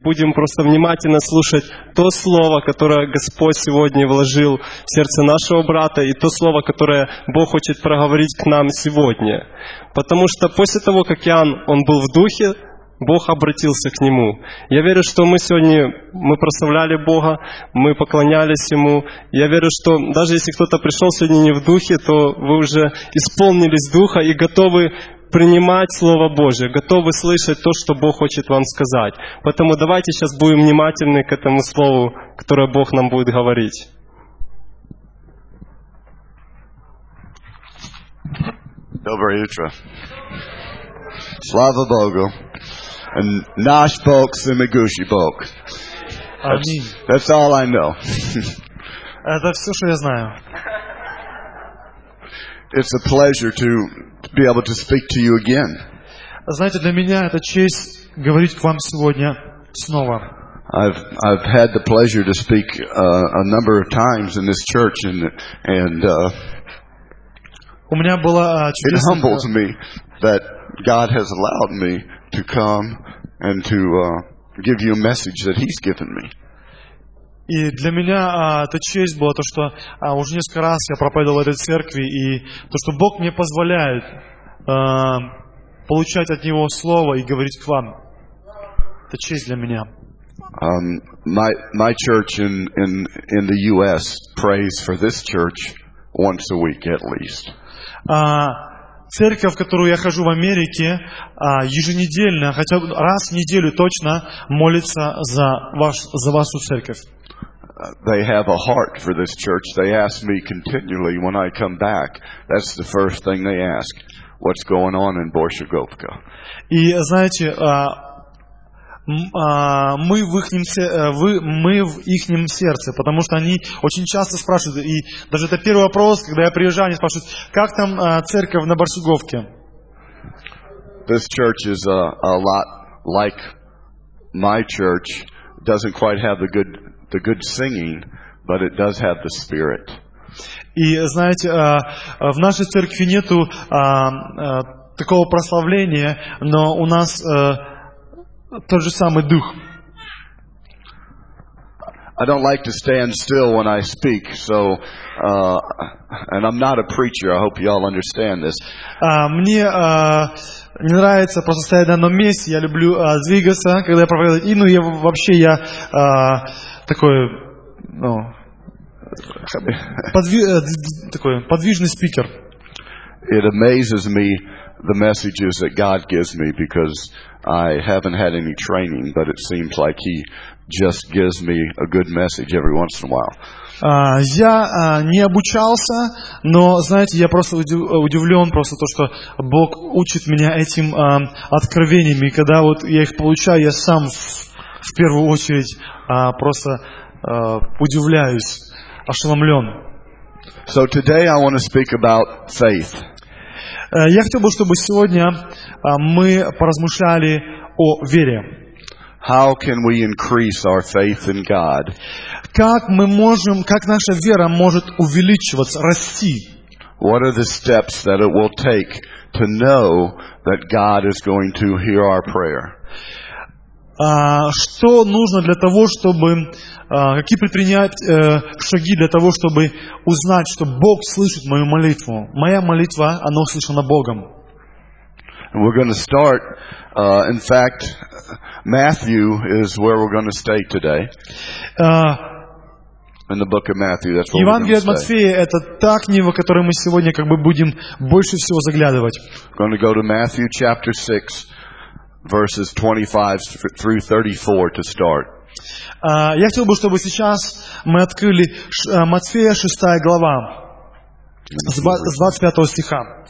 будем просто внимательно слушать то слово, которое Господь сегодня вложил в сердце нашего брата, и то слово, которое Бог хочет проговорить к нам сегодня. Потому что после того, как Иоанн, он был в духе, Бог обратился к нему. Я верю, что мы прославляли Бога, мы поклонялись Ему. Я верю, что даже если кто-то пришел сегодня не в духе, то вы уже исполнились Духа и готовы принимать Слово Божие, готовы слышать то, что Бог хочет вам сказать. Поэтому давайте сейчас будем внимательны к этому Слову, которое Бог нам будет говорить. Доброе утро. Слава Богу. Наш Бог, всемогущий Бог. Аминь. That's all I know. Это все, что я знаю. It's a pleasure to be able to speak to you again. Знаете, для меня это честь говорить к вам сегодня снова. I've had the pleasure to speak a number of times in this church, and У меня было it чудесное... humbles me that God has allowed me to come and to give you a message that He's given me. И для меня это честь была, то, что уже несколько раз я проповедовал в этой церкви, и то, что Бог мне позволяет получать от Него Слово и говорить к вам. Это честь для меня. My church in the U.S. prays for this church once a week at least. Церковь, в которую я хожу в Америке, еженедельно, хотя бы раз в неделю точно молится за вашу церковь. They have a heart for this church. They ask me continually when I come back. That's the first thing they ask. What's going on in Borshchegovka? И знаете, мы в ихнем сердце, потому что они очень часто спрашивают, и даже это первый вопрос, когда я приезжаю, они спрашивают, как там церковь на Боршchegovке? This church is a lot like my church. Doesn't quite have the good singing, but it does have the spirit. И знаете, в нашей церкви нету такого прославления, но у нас тот же самый дух. I don't like to stand still when I speak, so and I'm not a preacher. I hope you all understand this. Мне не нравится просто стоять на одном месте. Я люблю двигаться, когда я проповедую. И я такой, такой подвижный спикер. It amazes me the messages that God gives me because I haven't had any training, but it seems like He just gives me a good message every once in a while. Я не обучался, но, знаете, я просто удивлен просто то, что Бог учит меня этим откровениями. И когда вот я их получаю, я сам в первую очередь просто удивляюсь, ошеломлен. So today I want to speak about faith. Я хотел бы, чтобы сегодня мы поразмышляли о вере. How can we increase our faith in God? Как наша вера может увеличиваться, расти? What are the steps that it will take to know that God is going to hear our prayer? Что нужно для того, чтобы... Какие предпринять шаги для того, чтобы узнать, что Бог слышит мою молитву? Моя молитва, она услышана Богом. And we're going to start, in fact, Matthew is where we're going to stay today. In the book of Matthew, that's where we're going Евангелие to от stay. Матфея — это та книга, в которой мы сегодня будем больше всего заглядывать. We're going to go to Matthew chapter 6, verses 25 through 34 to start. Я хотел бы, чтобы сейчас мы открыли Матфея 6 глава, с 25 стиха.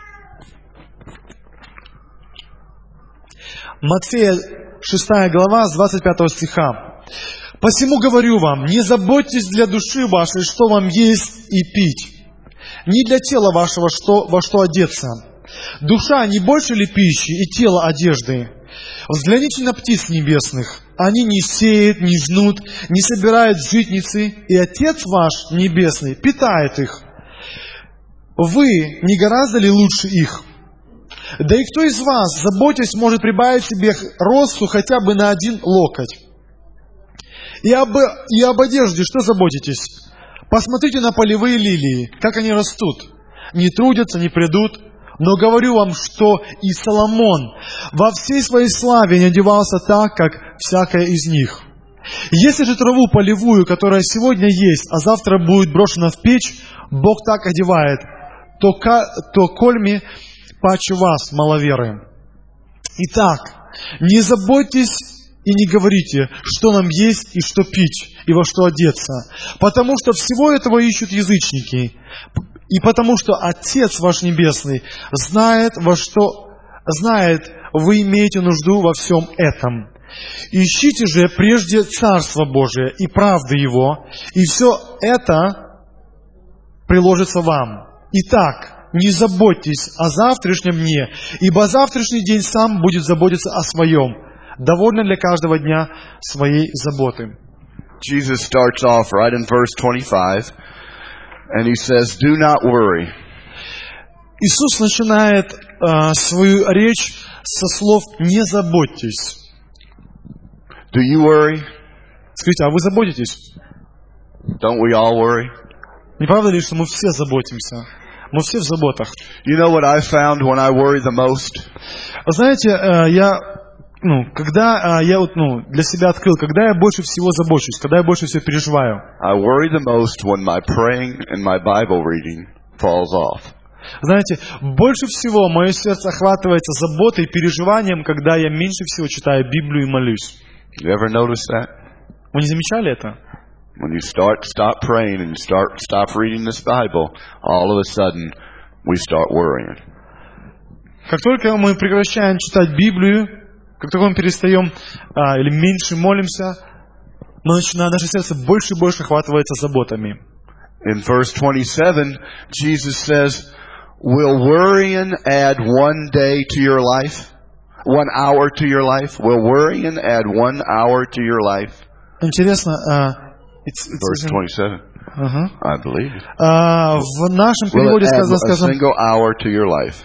Матфея 6 глава, с 25 стиха. «Посему говорю вам, не заботьтесь для души вашей, что вам есть и пить, ни для тела вашего, во что одеться. Душа не больше ли пищи и тело одежды? Взгляните на птиц небесных. Они не сеют, не жнут, не собирают в житницы, и Отец ваш Небесный питает их. Вы не гораздо ли лучше их? Да и кто из вас, заботясь, может прибавить себе росту хотя бы на 1 локоть? И об одежде что заботитесь? Посмотрите на полевые лилии, как они растут. Не трудятся, не прядут. Но говорю вам, что и Соломон во всей своей славе не одевался так, как всякая из них. Если же траву полевую, которая сегодня есть, а завтра будет брошена в печь, Бог так одевает, то кольми паче вас, маловеры. Итак, не заботьтесь и не говорите, что нам есть и что пить, и во что одеться, потому что всего этого ищут язычники, и потому что Отец ваш Небесный знает, вы имеете нужду во всем этом. Ищите же прежде Царство Божие и правды Его, и все это приложится вам. Итак, не заботьтесь о завтрашнем дне, ибо завтрашний день сам будет заботиться о своем. Довольно для каждого дня своей заботы. Jesus starts off right in verse 25, and he says, "Do not worry." Иисус начинает свою речь со слов «не заботьтесь». Do you worry? Скажите, а вы заботитесь? Don't we all worry? Не правда ли, что мы все заботимся? Мы все в заботах. You know what I found when I worry the most? Знаете, когда я для себя открыл, когда я больше всего забочусь, когда я больше всего переживаю. I worry the most when my praying and my Bible reading falls off. Знаете, больше всего мое сердце охватывается заботой и переживанием, когда я меньше всего читаю Библию и молюсь. You ever notice that? Вы не замечали это? When you stop praying and stop reading this Bible, all of a sudden we start worrying. Как только мы прекращаем читать Библию, как только мы перестаем или меньше молимся, наше сердце больше и больше охватывается заботами. In verse 27, Jesus says, "Will worrying add 1 day to your life? 1 hour to your life? Will worrying add 1 hour to your life?" Интересно, Verse 27. I believe it. В нашем Will переводе it add a сказано, single hour to your life?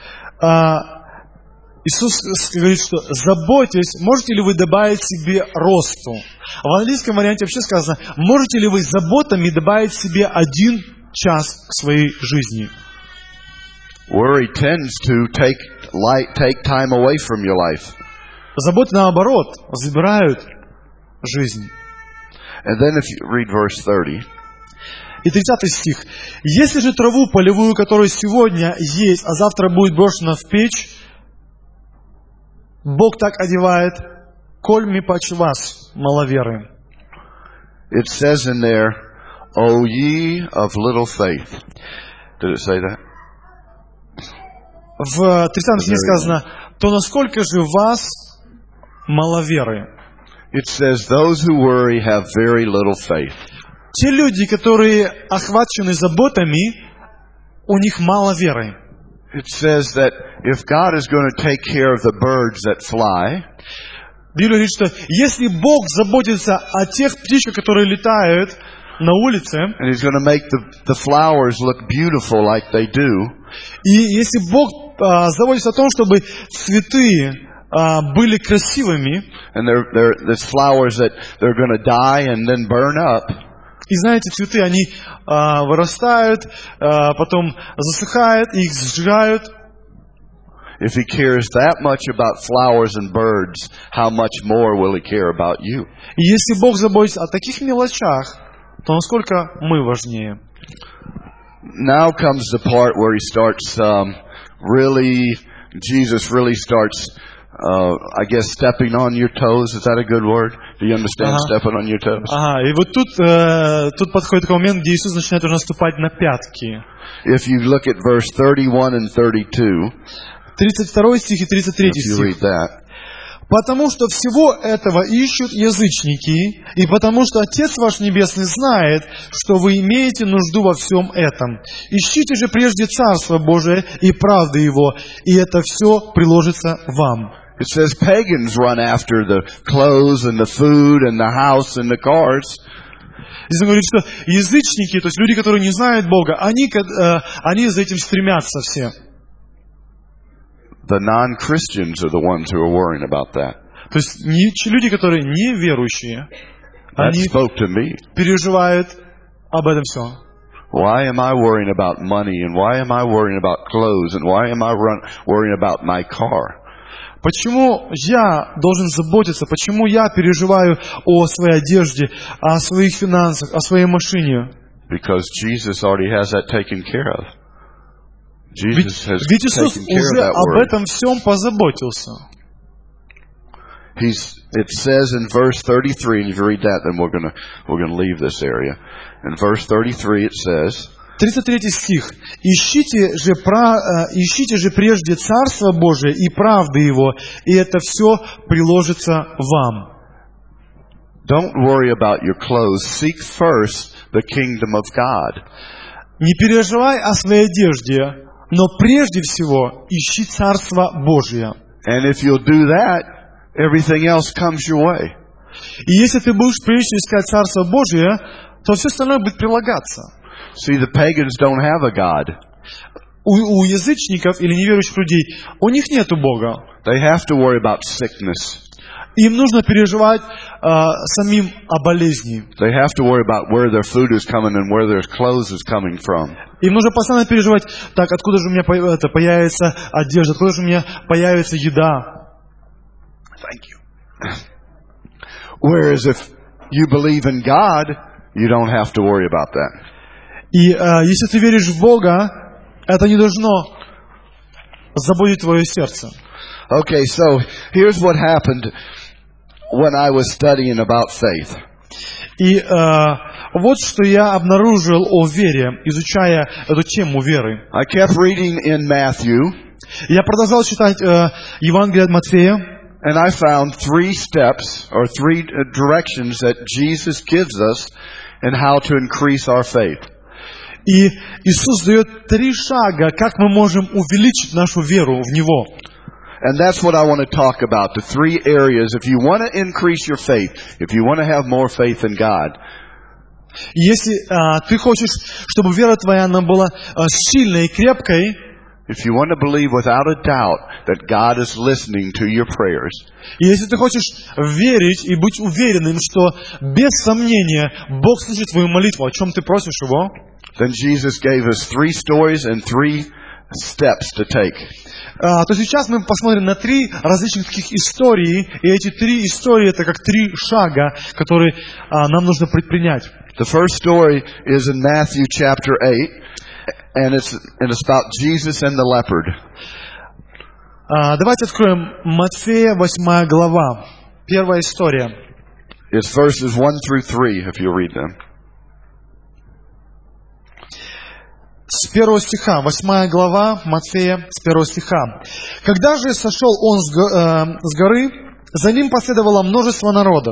Иисус говорит, что заботьтесь, можете ли вы добавить себе росту. В английском варианте вообще сказано, можете ли вы заботами добавить себе 1 час к своей жизни. Worry tends to take time away from your life. Заботы, наоборот, забирают жизнь. And then if you read verse 30. И 30 стих. Если же траву полевую, которая сегодня есть, а завтра будет брошена в печь, Бог так одевает, кольми паче вас, маловеры. It says in there, "O ye of little faith." Did it say that? В 30 стихе сказано, то насколько же вас маловеры? It says, "Those who worry have very little faith." Те люди, которые охвачены заботами, у них мало веры. It says that if God is going to take care of the birds that fly, Библия говорит, что если Бог заботится о тех птичках, которые летают на улице, and He's going to make the flowers look beautiful like they do, и если Бог заботится о том, чтобы цветы были красивыми, and there's flowers that they're going to die and then burn up, и знаете, цветы, они вырастают, потом засыхают, и их сжигают. if He cares that much about flowers and birds, how much more will He care about you? И если Бог заботится о таких мелочах, то насколько мы важнее? Now comes the part where He starts Jesus really starts, I guess, stepping on your toes. Is that a good word? Do you understand stepping on your toes? Ага, и вот тут подходит такой момент, где Иисус начинает уже наступать на пятки. If you look at verse 31 and 32, 32 стих и 33 if you стих. read that, «Потому что всего этого ищут язычники, и потому что Отец ваш Небесный знает, что вы имеете нужду во всем этом. Ищите же прежде Царство Божие и правды Его, и это все приложится вам». it says pagans run after the clothes and the food and the house and the cars. Здесь он говорит, что язычники, то есть люди, которые не знают Бога, они за этим стремятся все. The non-Christians are the ones who are worrying about that. То есть люди, которые не верующие, That они spoke to me. переживают об этом все. Why am I worrying about money, and why am I worrying about clothes, and why am I worrying about my car? Почему я должен заботиться? Почему я переживаю о своей одежде, о своих финансах, о своей машине? Because Jesus already has that taken care of. Jesus has Ведь Иисус taken care of уже that об worry. этом всем позаботился. It says in verse 33, and if you read that, then we're gonna leave this area. In verse 33 it says, 33 стих. Ищите же прежде Царство Божие и правды Его, и это все приложится вам. don't worry about your clothes. Seek first the kingdom of God. Не переживай о своей одежде, но прежде всего ищи Царство Божие. And if you'll do that, everything else comes your way. И если ты будешь прежде искать Царство Божие, то все остальное будет прилагаться. See, the pagans don't have a God. У язычников или неверующих людей, у них нету Бога. They have to worry about sickness. Им нужно переживать самим о болезни. They have to worry about where their food is coming and where their clothes is coming from. Им нужно постоянно переживать, так, откуда же у меня появится одежда, откуда же у меня появится еда. Thank you. Whereas if you believe in God, you don't have to worry about that. И если ты веришь в Бога, это не должно заботить твое сердце. Okay, so here's what happened when I was studying about faith. И вот что я обнаружил о вере, изучая эту тему веры. I kept reading in Matthew, Я продолжал читать Евангелие от Матфея, and I found 3 steps or 3 directions that Jesus gives us in how to increase our faith. и Иисус дает 3 шага, как мы можем увеличить нашу веру в Него. And that's what I want to talk about, the 3 areas. If you want to increase your faith, if you want to have more faith in God, И если ты хочешь, чтобы вера твоя она была сильной и крепкой, if you want to believe without a doubt that God is listening to your prayers, и если ты хочешь верить и быть уверенным, что без сомнения Бог слышит твою молитву, о чем ты просишь Его, then Jesus gave us 3 stories and 3 steps to take. то сейчас мы посмотрим на 3 различных таких истории, и эти 3 истории это как 3 шага, которые нам нужно предпринять. The first story is in Matthew chapter 8, and it's about Jesus and the leopard. Давайте откроем Матфея 8 глава. Первая история. It's verses 1 through 3, if you read them. С 1 стиха, 8 глава Матфея, с 1 стиха. «Когда же сошел он с горы, за ним последовало множество народа.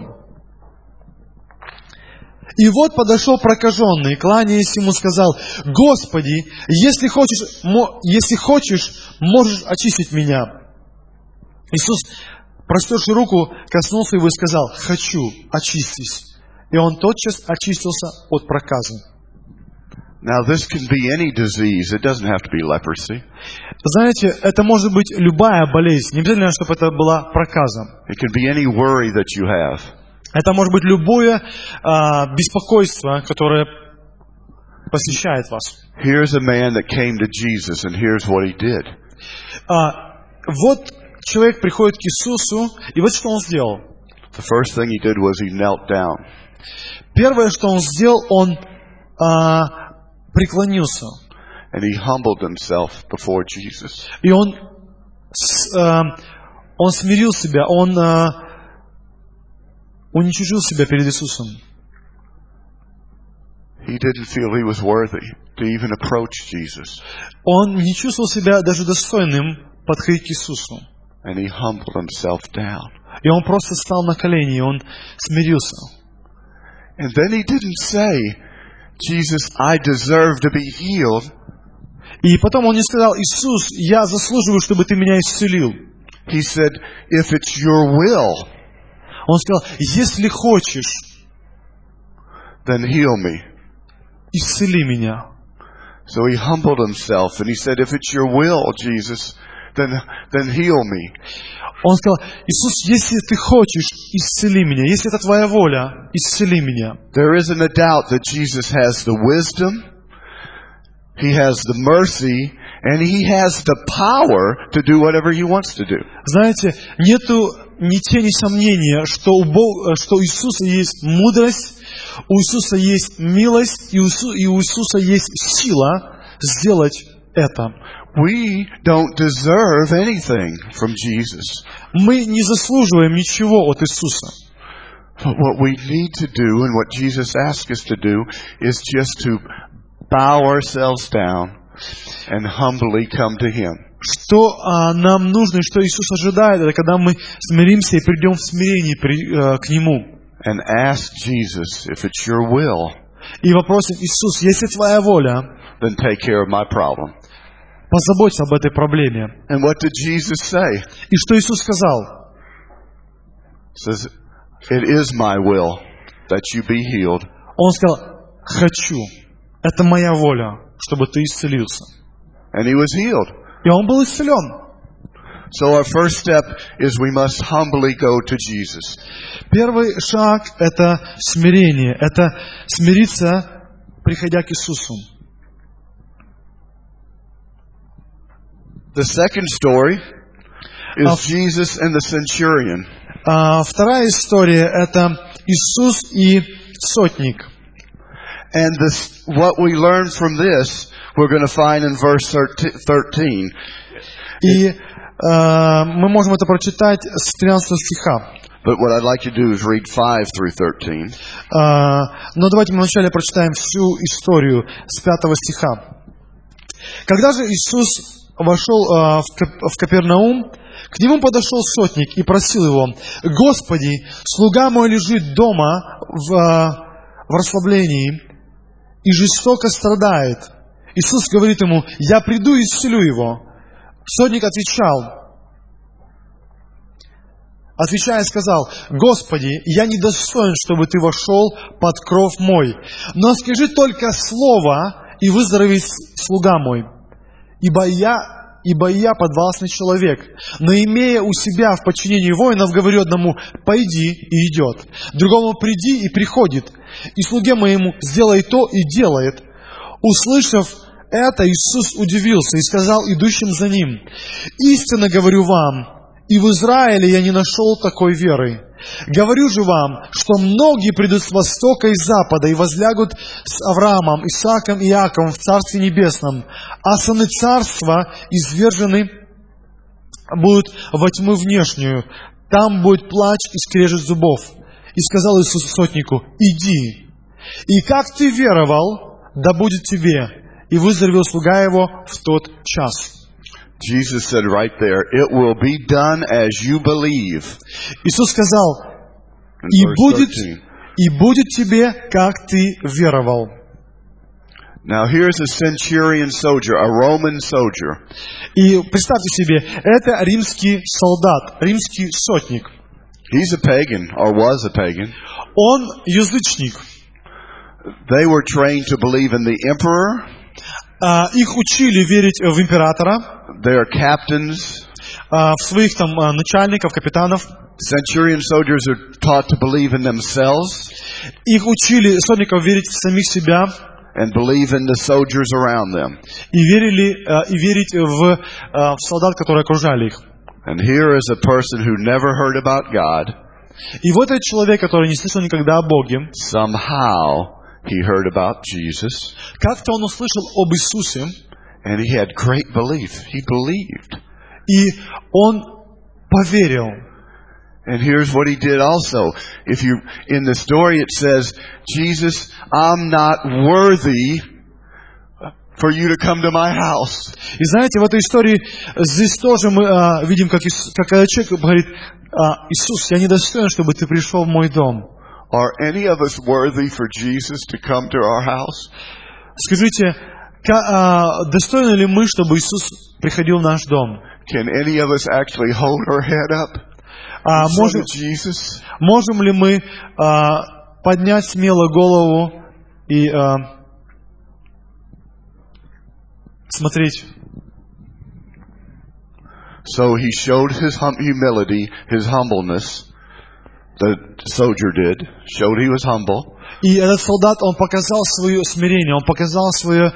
И вот подошел прокаженный, кланяясь ему, сказал: Господи, если хочешь, можешь очистить меня. Иисус, простерши руку, коснулся его и сказал: хочу, очистись. И он тотчас очистился от проказы». Now this can be any disease. It doesn't have to be leprosy. Знаете, это может быть любая болезнь. Не обязательно, чтобы это была проказа. It can be any worry that you have. Это может быть любое беспокойство, которое посещает вас. Here's a man that came to Jesus, and here's what he did. Вот человек приходит к Иисусу, и вот что он сделал. The first thing he did was he knelt down. Первое, что он сделал, он преклонился. And he humbled himself before Jesus. И он смирил себя, он уничижил себя перед Иисусом. He didn't feel he was worthy to even approach Jesus. Он не чувствовал себя даже достойным подходить к Иисусу. And he humbled himself down. И он просто встал на колени, и он смирился. And then he didn't say, Jesus, I deserve to be healed. И потом он не сказал: Иисус, я заслуживаю, чтобы ты меня исцелил. He said, if it's your will, Он сказал: если хочешь, then heal me. исцели меня. So he humbled himself and he said, if it's your will, Jesus, then heal me. Он сказал: Иисус, если ты хочешь, исцели меня. Если это твоя воля, исцели меня. There isn't a doubt that Jesus has the wisdom, He has the mercy, and He has the power to do whatever He wants to do. Знаете, нету ни тени сомнения, что у Иисуса есть мудрость, у Иисуса есть милость, и у Иисуса есть сила сделать это. We don't deserve anything from Jesus. Мы не заслуживаем ничего от Иисуса. But what we need to do and what Jesus asks us to do is just to bow ourselves down and humbly come to Him. Что нам нужно и что Иисус ожидает, это когда мы смиримся и придем в смирении к Нему. And ask Jesus, if it's your will, И вопросим: Иисус, если твоя воля, then take care of my problem. позаботься об этой проблеме. And what did Jesus say? И что Иисус сказал? He says, it is my will that you be healed. Он сказал: хочу. Это моя воля, чтобы ты исцелился. And He was healed. И он был исцелен. So our first step is we must humbly go to Jesus. Первый шаг – это смирение. Это смириться, приходя к Иисусу. The second story is Jesus and the centurion. Вторая история – это Иисус и сотник. And what we learn from this, we're going to find in verse 13. И мы можем это прочитать с 13 стиха. But what I'd like to do is read 5 through 13. Но давайте мы вначале прочитаем всю историю с 5 стиха. Когда же Иисус вошел в Капернаум, к нему подошел сотник и просил его: «Господи, слуга мой лежит дома в расслаблении и жестоко страдает». Иисус говорит ему: «Я приду и исцелю его». Сотник отвечая, сказал: «Господи, я недостоин, чтобы ты вошел под кров мой, но скажи только слово, и выздоровеет слуга мой. Ибо я подвластный человек, но имея у себя в подчинении воинов, говорю одному: пойди, и идет, другому: приди, и приходит, и слуге моему: сделай то, и делает». Услышав это, Иисус удивился и сказал идущим за ним: «Истинно говорю вам, и в Израиле я не нашел такой веры. Говорю же вам, что многие придут с востока и запада и возлягут с Авраамом, Исааком и Иаковом в Царстве Небесном, а сыны царства извержены будут во тьму внешнюю. Там будет плач и скрежет зубов». И сказал Иисус сотнику: «Иди, и как ты веровал, да будет тебе». И выздоровел слуга его в тот час. Jesus said right there, it will be done as you believe. Иисус сказал: и будет тебе, как ты веровал. Now here's a centurion soldier, a Roman soldier. И представьте себе, это римский солдат, римский сотник. He's a pagan, or was a pagan. Он язычник. They were trained to believe in the emperor. Их учили верить в императора. Their captains. В своих там начальников, капитанов. Centurion soldiers are taught to believe in themselves. Их учили сотников верить в самих себя. And believe in the soldiers around them. И верить в солдат, которые окружали их. And here is a person who never heard about God. И вот этот человек, который не слышал никогда о Боге. Somehow he heard about Jesus. Как-то он услышал об Иисусе. And he had great belief. He believed. И он поверил. And here's what he did also. In the story it says, Jesus, I'm not worthy for you to come to my house. И знаете, в этой истории здесь тоже мы видим, как этот человек говорит: Иисус, я недостоин, чтобы ты пришел в мой дом. Are any of us worthy for Jesus to come to our house? Скажите, достойны ли мы, чтобы Иисус приходил в наш дом? Can any of us actually hold our head up? Можем ли мы поднять смело голову и смотреть So he showed his humility, his humbleness. The soldier did. Showed he was humble. И этот солдат, он показал свое смирение, он показал свое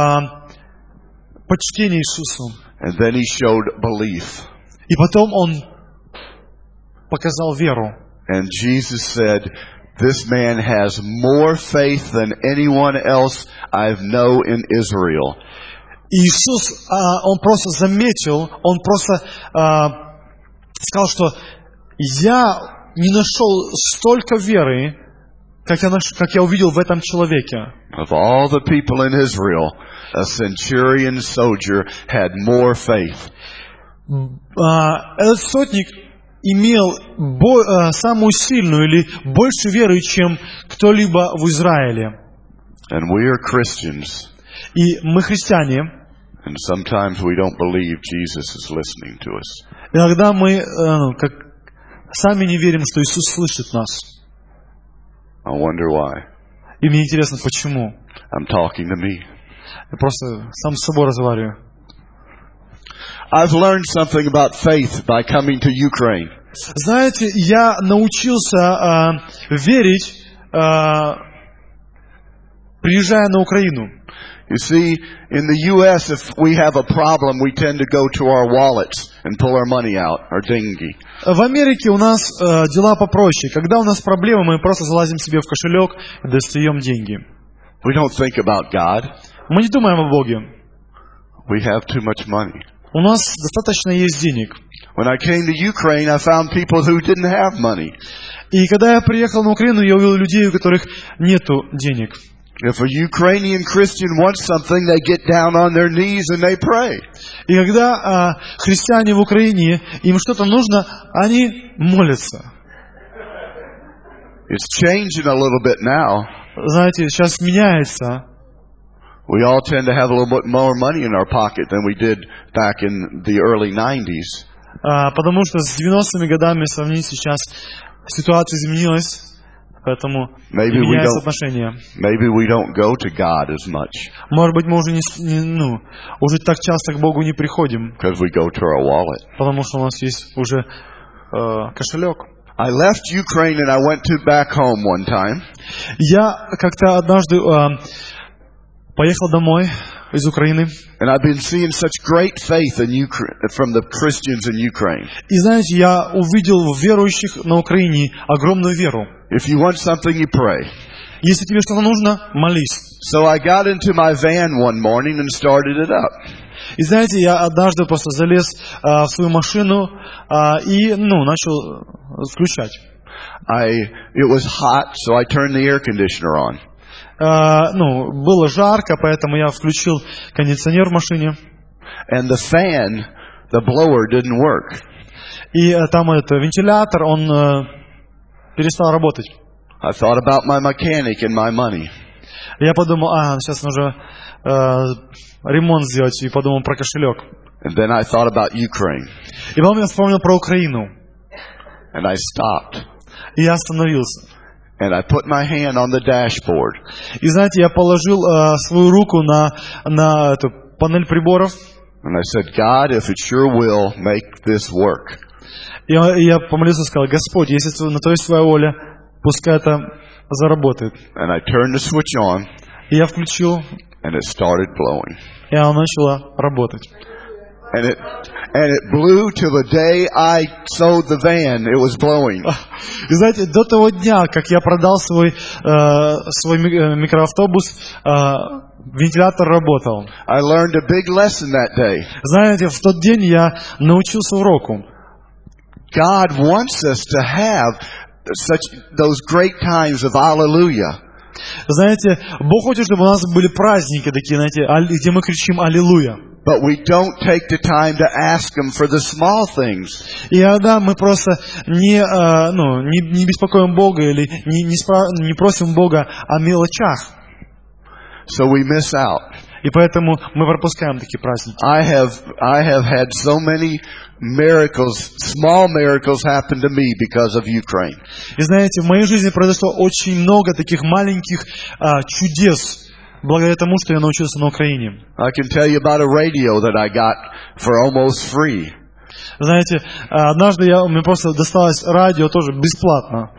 почтение Иисусу. And then he showed belief. И потом он показал веру. And Jesus said, this man has more faith than anyone else I know in Israel. И Иисус, он просто заметил, он просто сказал, что я не нашел столько веры, как я увидел в этом человеке. Of all the people in Israel, a centurion soldier had more faith. Этот сотник имел самую сильную или больше веры, чем кто-либо в Израиле. And we are Christians. И мы христиане. And sometimes we don't believe Jesus is listening to us. Иногда мы сами не верим, что Иисус слышит нас. I wonder why. И мне интересно, почему. I'm talking to me. Я просто сам с собой разговариваю. I've learned something about faith by coming to Ukraine. Знаете, я научился верить, приезжая на Украину. You see, in the U.S., if we have a problem, we tend to go to our wallets and pull our money out, our dingy. В Америке у нас дела попроще. Когда у нас проблемы, мы просто залазим себе в кошелек и достаем деньги. We don't think about God. Мы не думаем о Боге. We have too much money. У нас достаточно есть денег. When I came to Ukraine, I found people who didn't have money. И когда я приехал на Украину, я увидел людей, у которых нету денег. If a Ukrainian Christian wants something, they get down on their knees and they pray. И когда христиане в Украине, им что-то нужно, они молятся. It's changing a little bit now. Знаете, сейчас меняется. We all tend to have a little bit more money in our pocket than we did back in the early 90s. Потому что с 90-ми годами сравнить сейчас ситуация изменилась. Поэтому меняется отношение. Maybe we don't go to God as much. Может быть, мы уже уже так часто к Богу не приходим. Because we go to our wallet. Потому что у нас есть уже кошелек. I left Ukraine and I went back home one time. Я как-то однажды поехал домой из Украины. And I've been seeing such great faith in Ukraine from the Christians in Ukraine. И знаете, я увидел в верующих на Украине огромную веру. If you want something, you pray. Если тебе что-то нужно, молись. So I got into my van one morning and started it up. И знаете, я однажды просто залез в свою машину и начал включать. It was hot, so I turned the air conditioner on. Было жарко, поэтому я включил кондиционер в машине. And the fan, the blower didn't work. И там вентилятор, он перестал работать. I thought about my mechanic and my money. Я подумал, сейчас нужно ремонт сделать, и подумал про кошелек. And then I thought about Ukraine. И потом я вспомнил про Украину. And I stopped. И я остановился. And I put my hand on the dashboard. И знаете, я положил свою руку на эту панель приборов. And I said, God, if it's your will, make this work. И я помолился и сказал, Господь, если на то есть твоя воля, пускай это заработает. And I turned the switch on. И я включил. And it started blowing. И она начала работать. And it blew till the day I sold the van. It was blowing. И знаете, до того дня, как я продал свой микроавтобус, вентилятор работал. I learned a big lesson that day. Знаете, в тот день я научился уроку. God wants us to have those great times of hallelujah. Знаете, Бог хочет, чтобы у нас были праздники такие, знаете, где мы кричим «Аллилуйя». But we don't take the time to ask Him for the small things. И иногда мы просто не беспокоим Бога или не просим Бога о мелочах. So we miss out. И поэтому мы пропускаем такие праздники. I have had so many miracles, small miracles happen to me because of Ukraine. И знаете, в моей жизни произошло очень много таких маленьких чудес, благодаря тому, что я научился на Украине. I can tell you about a radio that I got for almost free. Знаете, однажды мне просто досталось радио тоже бесплатно.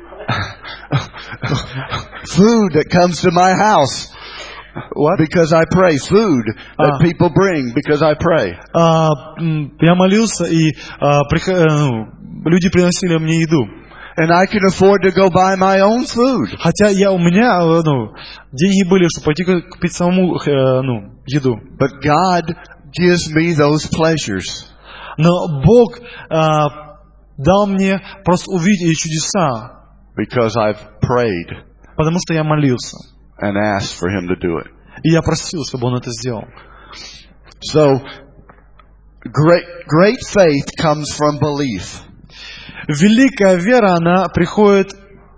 Food that comes to my house. What? Because I pray. Food that people bring because I pray. Я молился, и люди приносили мне еду. And I can afford to go buy my own food. Хотя у меня деньги были, чтобы пойти купить самому еду. But God gives me those pleasures. Но Бог дал мне просто увидеть эти чудеса. Because I've prayed. Потому что я молился. And asked for Him to do it. И я просил, чтобы Он это сделал. So, great faith comes from belief. Великая вера, она приходит...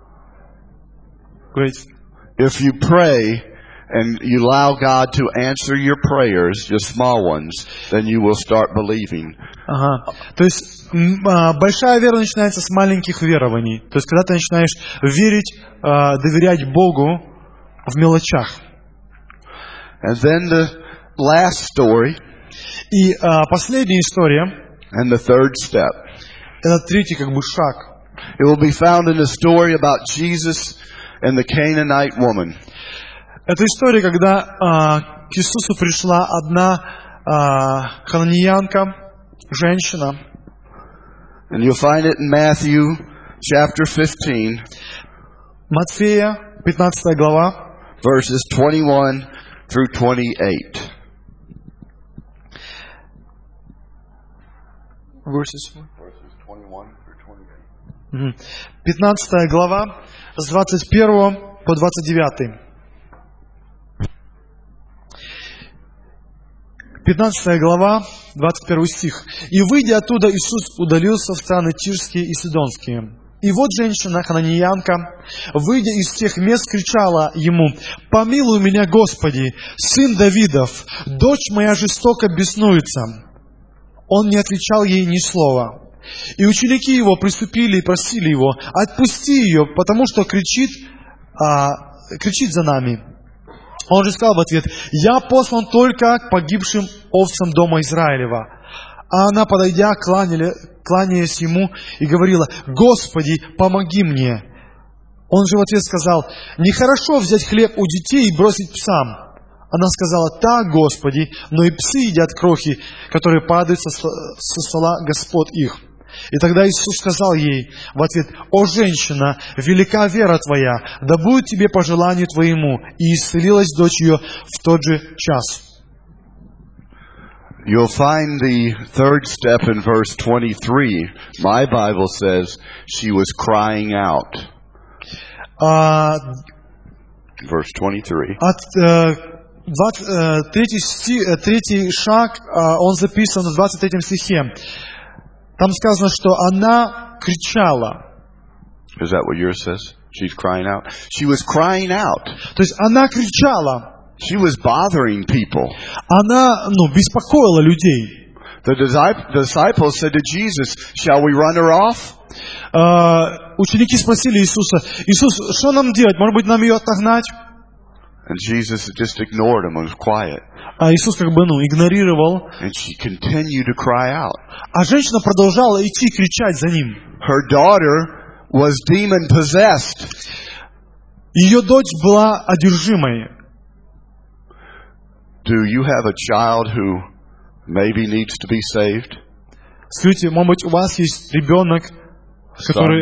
If you pray and you allow God to answer your prayers, just small ones, then you will start believing. То есть большая вера начинается с маленьких верований. То есть когда ты начинаешь верить, доверять Богу в мелочах. And then the last story. И последняя история. And the third step. Это третий шаг. It will be found in the story about Jesus and the Canaanite woman. Это история, когда к Иисусу пришла одна хананиянка, женщина. And you'll find it in Matthew chapter 15. Матфея, 15 глава. Verses 21 through 28. Verses 15 глава, с 21 по 29. 15 глава, 21 стих. «И, выйдя оттуда, Иисус удалился в страны Тирские и Сидонские. И вот женщина, хананиянка, выйдя из тех мест, кричала ему: „Помилуй меня, Господи, сын Давидов, дочь моя жестоко беснуется“. Он не отвечал ей ни слова. И ученики его приступили и просили его: „Отпусти ее, потому что кричит за нами“. Он же сказал в ответ: „Я послан только к погибшим овцам дома Израилева“. А она, подойдя, кланяясь ему, и говорила: „Господи, помоги мне“. Он же в ответ сказал: „Нехорошо взять хлеб у детей и бросить псам“. Она сказала: „Так, Господи, но и псы едят крохи, которые падают со стола господ их“. И тогда Иисус сказал ей в ответ: „О, женщина, велика вера твоя, да будет тебе по желанию твоему“. И исцелилась дочь ее в тот же час». You'll find the third step in verse 23. My Bible says she was crying out. Verse 23. Третий шаг, он записан в 23 стихе. Там сказано, что она кричала. Is that what yours says? She's crying out? She was crying out. То есть она кричала. She was bothering people. Она, беспокоила людей. The disciples said to Jesus, "Shall we run her off?" Ученики спросили Иисуса: „Иисус, что нам делать? Может быть, нам ее отогнать?“ And Jesus just ignored him and was quiet. А Иисус игнорировал. And she continued to cry out. А женщина продолжала идти, кричать за ним. Her daughter was demon possessed. Ее дочь была одержимой. Do you have a child who maybe needs to be saved? Скажите, может быть, у вас есть ребенок, который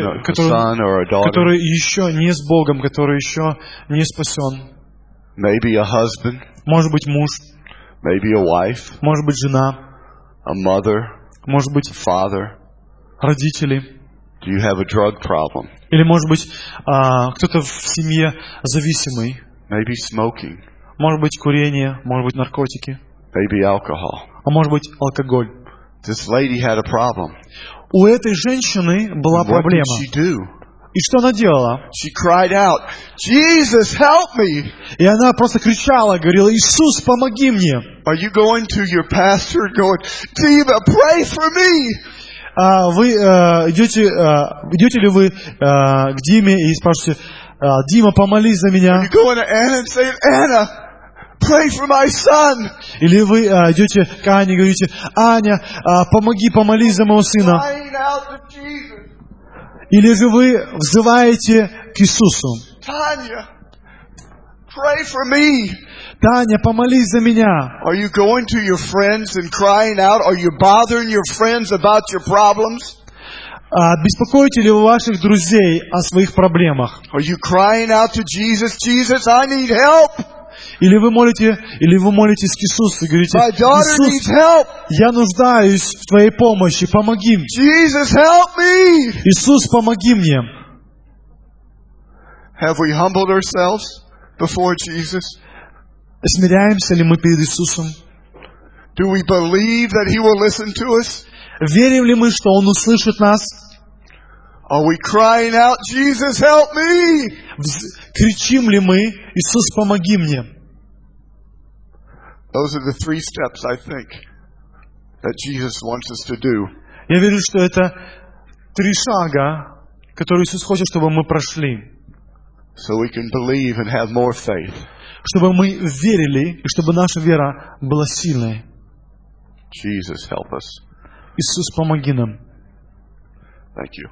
еще не с Богом, который еще не спасен? Maybe a husband. Может быть, муж. Maybe a wife. Может быть, жена. A mother. Может быть, father. Родители. Do you have a drug problem? Или, может быть, кто-то в семье зависимый. Maybe smoking. Может быть, курение, может быть, наркотики. Maybe alcohol. А может быть, алкоголь. This lady had a problem. У этой женщины была проблема. What did she do? И что она делала? She cried out, "Jesus, help me!" И она просто кричала, говорила: „Иисус, помоги мне!“ Are you going to your pastor and going, "Diva, pray for me"? Вы идете ли вы к Диме и спрашиваете: „Дима, помолись за меня“? Are you going to Anna and saying, "Anna, pray for my son. Или вы идете к Ане и говорите: Аня, помоги, помолись за моего сына. Crying out to Jesus. Или же вы взываете к Иисусу: Tanya, pray for me. Таня, помолись за меня. Are you going to your friends and crying out? Are you bothering your friends about your problems? Беспокоите ли вы ваших друзей о своих проблемах? Are you crying out to Jesus? Jesus, I need help. Или вы молитесь к Иисусу и говорите: My daughter needs Иисус, help. я нуждаюсь в Твоей помощи, помоги мне. Jesus, help me. Иисус, помоги мне. Have we humbled ourselves before Jesus? Смиряемся ли мы перед Иисусом? Do we believe that He will listen to us? Верим ли мы, что Он услышит нас? Are we crying out, Jesus, help me? Кричим ли мы: Иисус, помоги мне? Those are the 3 steps, I think, that Jesus wants us to do. Я верю, что это 3 шага, которые Иисус хочет, чтобы мы прошли. So we can believe and have more faith. Чтобы мы верили, и чтобы наша вера была сильной. Jesus, help us. Иисус, помоги нам. Thank you.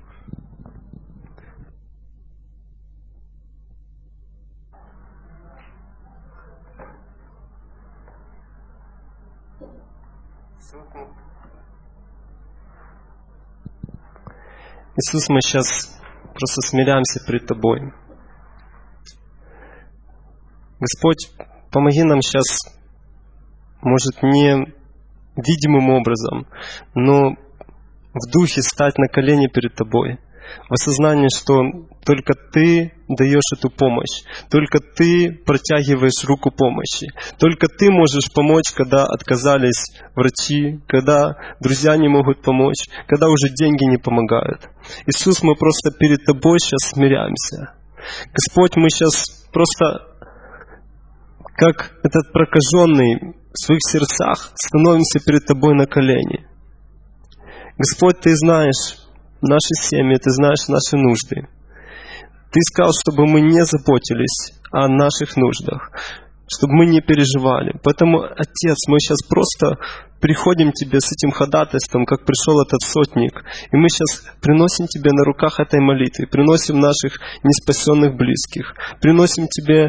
Иисус, мы сейчас просто смиряемся перед Тобой. Господь, помоги нам сейчас, может, не видимым образом, но в духе стать на колени перед Тобой, в осознании, что только Ты даешь эту помощь, только Ты протягиваешь руку помощи, только Ты можешь помочь, когда отказались врачи, когда друзья не могут помочь, когда уже деньги не помогают. Иисус, мы просто перед Тобой сейчас смиряемся. Господь, мы сейчас просто, как этот прокаженный, в своих сердцах становимся перед Тобой на колени. Господь, Ты знаешь наши семьи, Ты знаешь наши нужды. Ты сказал, чтобы мы не заботились о наших нуждах, чтобы мы не переживали. Поэтому, Отец, мы сейчас просто приходим к Тебе с этим ходатайством, как пришел этот сотник, и мы сейчас приносим Тебе на руках этой молитвы, приносим наших неспасенных близких, приносим Тебе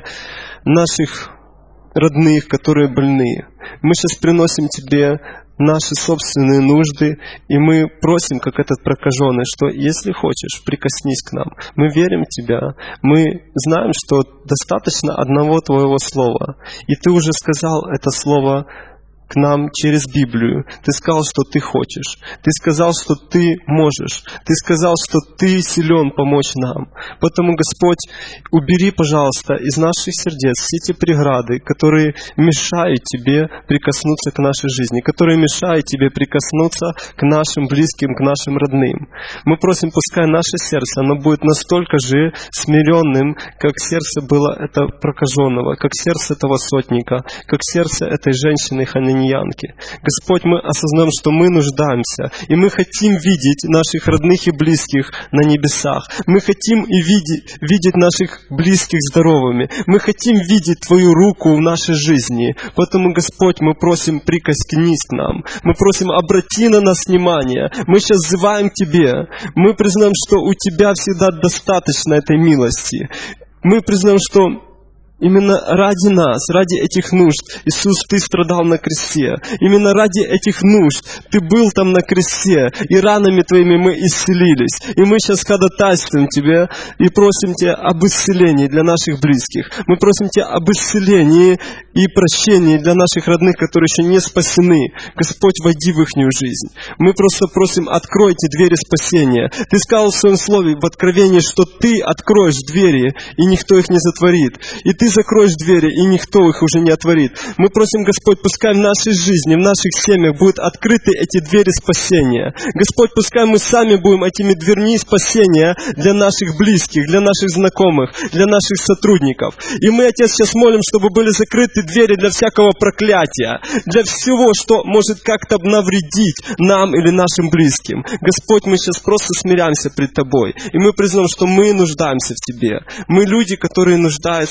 наших родных, которые больны. Мы сейчас приносим Тебе наши собственные нужды, и мы просим, как этот прокаженный, что если хочешь, прикоснись к нам. Мы верим в Тебя, мы знаем, что достаточно одного Твоего слова. И Ты уже сказал это слово к нам через Библию. Ты сказал, что Ты хочешь. Ты сказал, что Ты можешь. Ты сказал, что Ты силен помочь нам. Поэтому, Господь, убери, пожалуйста, из наших сердец все эти преграды, которые мешают Тебе прикоснуться к нашей жизни, которые мешают Тебе прикоснуться к нашим близким, к нашим родным. Мы просим, пускай наше сердце, оно будет настолько же смиренным, как сердце было этого прокаженного, как сердце этого сотника, как сердце этой женщины хананеянки. Господь, мы осознаем, что мы нуждаемся, и мы хотим видеть наших родных и близких на небесах. Мы хотим и видеть наших близких здоровыми. Мы хотим видеть Твою руку в нашей жизни. Поэтому, Господь, мы просим, прикоснись к нам. Мы просим, обрати на нас внимание. Мы сейчас взываем к Тебе. Мы признаем, что у Тебя всегда достаточно этой милости. Мы признаем, что именно ради нас, ради этих нужд, Иисус, Ты страдал на кресте. Именно ради этих нужд Ты был там на кресте, и ранами Твоими мы исцелились. И мы сейчас ходатайствуем Тебе и просим Тебя об исцелении для наших близких. Мы просим Тебя об исцелении и прощении для наших родных, которые еще не спасены. Господь, войди в их жизнь. Мы просто просим, откройте двери спасения. Ты сказал в Своем Слове в Откровении, что Ты откроешь двери, и никто их не затворит. И Ты закроешь двери, и никто их уже не отворит. Мы просим, Господь, пускай в нашей жизни, в наших семьях будут открыты эти двери спасения. Господь, пускай мы сами будем этими дверьми спасения для наших близких, для наших знакомых, для наших сотрудников. И мы, Отец, сейчас молим, чтобы были закрыты двери для всякого проклятия, для всего, что может как-то навредить нам или нашим близким. Господь, мы сейчас просто смиряемся пред Тобой. И мы признаем, что мы нуждаемся в Тебе. Мы люди, которые нуждаются в Тебе.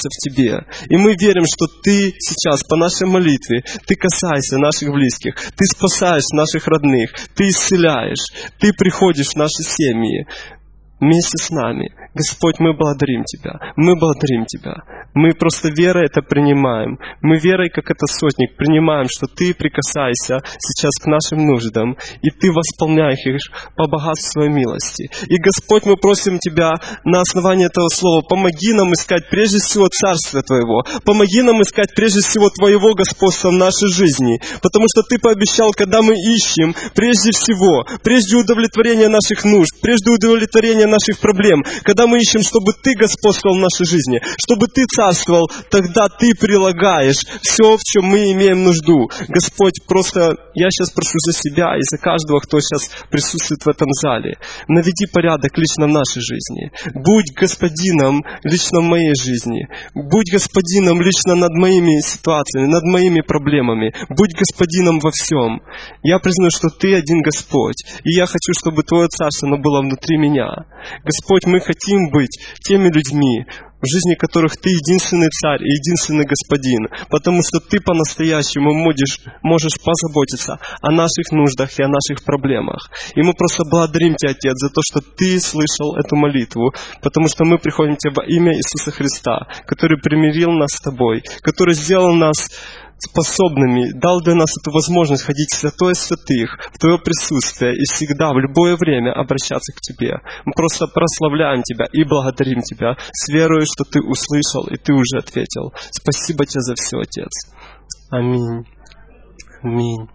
Тебе. И мы верим, что Ты сейчас по нашей молитве, Ты касаешься наших близких, Ты спасаешь наших родных, Ты исцеляешь, Ты приходишь в наши семьи вместе с нами. Господь, мы благодарим Тебя. Мы благодарим Тебя. Мы просто верой это принимаем. Мы верой, как это сотник, принимаем, что Ты прикасаешься сейчас к нашим нуждам, и Ты восполняешь их по богатству Своей милости. И, Господь, мы просим Тебя на основании этого слова, помоги нам искать прежде всего Царствие Твоего. Помоги нам искать прежде всего Твоего господства в нашей жизни. Потому что Ты пообещал, когда мы ищем прежде всего, прежде удовлетворения наших нужд, прежде удовлетворения наших проблем, когда мы ищем, чтобы Ты господствовал в нашей жизни, чтобы Ты царствовал, тогда Ты прилагаешь все, в чем мы имеем нужду. Господь, просто я сейчас прошу за себя и за каждого, кто сейчас присутствует в этом зале. Наведи порядок лично в нашей жизни. Будь господином лично в моей жизни. Будь господином лично над моими ситуациями, над моими проблемами. Будь господином во всем. Я признаю, что Ты один Господь. И я хочу, чтобы Твое царство оно было внутри меня. Господь, мы хотим быть теми людьми, в жизни которых Ты единственный царь и единственный господин, потому что Ты по-настоящему можешь позаботиться о наших нуждах и о наших проблемах. И мы просто благодарим Тебя, Отец, за то, что Ты слышал эту молитву, потому что мы приходим к Тебе во имя Иисуса Христа, который примирил нас с Тобой, который сделал нас способными, дал для нас эту возможность ходить в святое святых, в Твое присутствие и всегда, в любое время обращаться к Тебе. Мы просто прославляем Тебя и благодарим Тебя с верой, что Ты услышал и Ты уже ответил. Спасибо Тебе за все, Отец. Аминь. Аминь.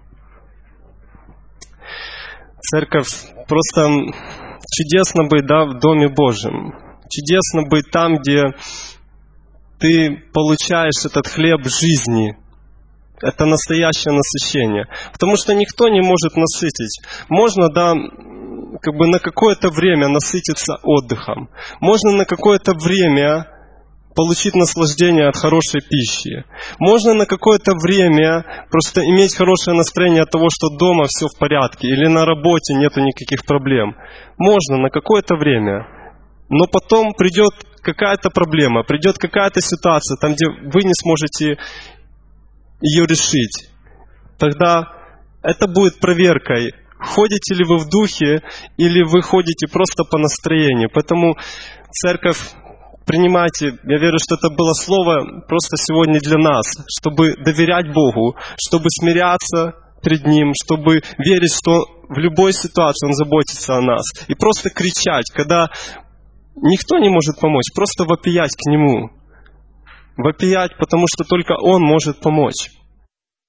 Церковь, просто чудесно быть, в Доме Божьем. Чудесно быть там, где ты получаешь этот хлеб жизни. Это настоящее насыщение. Потому что никто не может насытить. Можно, на какое-то время насытиться отдыхом. Можно на какое-то время получить наслаждение от хорошей пищи. Можно на какое-то время просто иметь хорошее настроение от того, что дома все в порядке, или на работе нету никаких проблем. Можно на какое-то время. Но потом придет какая-то проблема, придет какая-то ситуация, там, где вы не сможете ее решить. Тогда это будет проверкой, ходите ли вы в духе, или вы ходите просто по настроению. Поэтому, церковь, принимайте, я верю, что это было слово просто сегодня для нас, чтобы доверять Богу, чтобы смиряться пред Ним, чтобы верить, что в любой ситуации Он заботится о нас. И просто кричать, когда никто не может помочь, просто вопиять к Нему. Вопиять, потому что только Он может помочь.